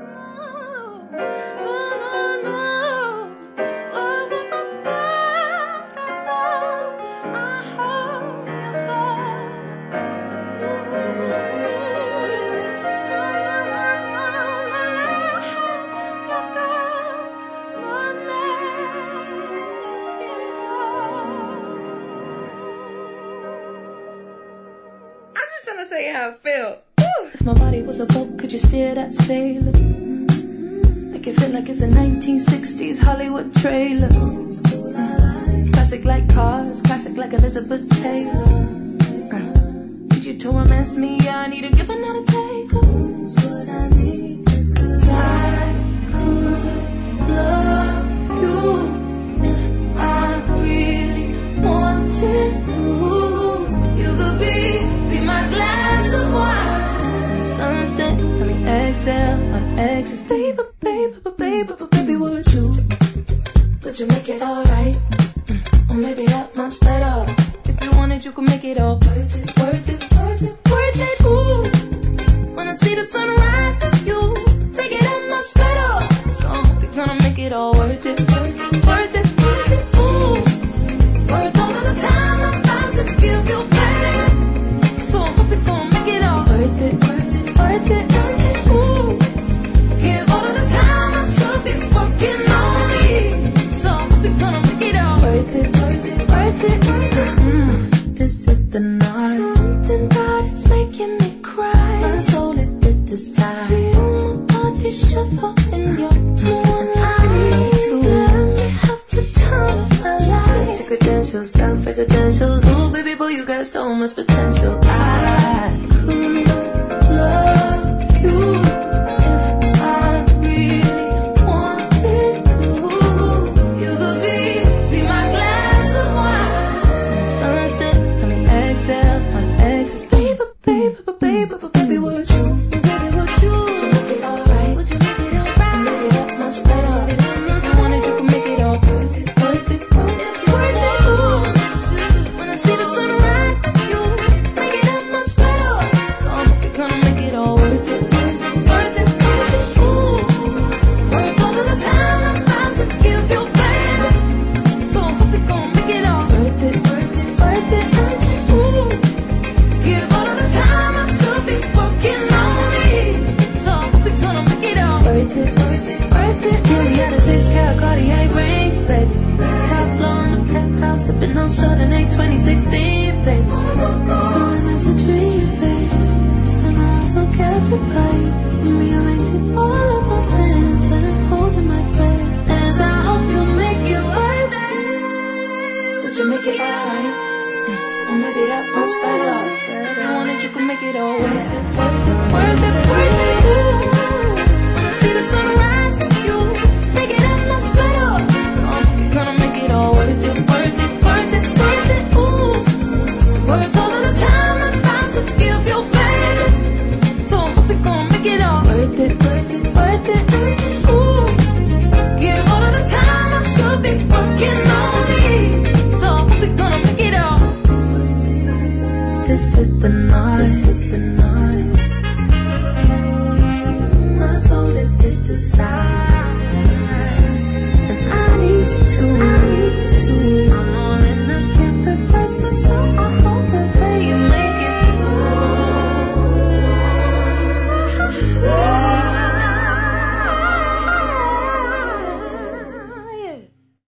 Trying to tell you how I feel. If my body was a boat, could you steer that sailor? Make it feel like it's a 1960s Hollywood trailer. Classic like cars, classic like Elizabeth Taylor. Need you to romance me, I need a give and not a take. What I need is 'cause I could love you if I really wanted to. You could be my glass of wine. Sunset, let me exhale on exes. Baby, baby, baby, baby, would you make it alright? Or maybe that much better. If you wanted, you could make it all worth it, worth it, worth it, worth it. Ooh, when I see the sunrise with you, make it that much better. So I hope you're gonna make it all worth it, worth it, worth it, worth it. Ooh, worth all of the time I'm about to give you, baby. So I hope you're gonna make it all worth it, worth it, worth it, worth it. Ooh, give all of the time I should be working on me. So I hope you're gonna make it all worth it, worth it, worth it, worth it. This is the night. Something about it's making me cry. My soul it did decide. Feel my body shiver in your moonlight. To let me have the time of my life. Your credentials, self-residentials. Ooh, baby boy, you got so much potential. I could love you if I really wanted to. You could be my glass of wine. Sunset, let me exhale on exes. Baby, baby, baby, baby, would you? Baby, would you make it alright? Would you make it alright? Make it that much better. If you wanted, you could make it all worth it, worth it, worth it, worth it. Ooh, when I see the sunrise with you, make it that much better. So I hope you're gonna make it all worth it, worth it, worth it, worth it. Ooh, worth all of the time I'm about to give you, baby. So I hope you're gonna make it all worth it, worth it, worth it, worth it. Ooh, give all of the time I should be working on me. So I hope you're gonna make it all worth it, worth it, worth it. Yeah, we had a 6-carat Cartier rings, baby. Top floor in the penthouse, sipping on Chardonnay 2016, baby. So I'm in the dream, baby. Somehow I'll catch a bite.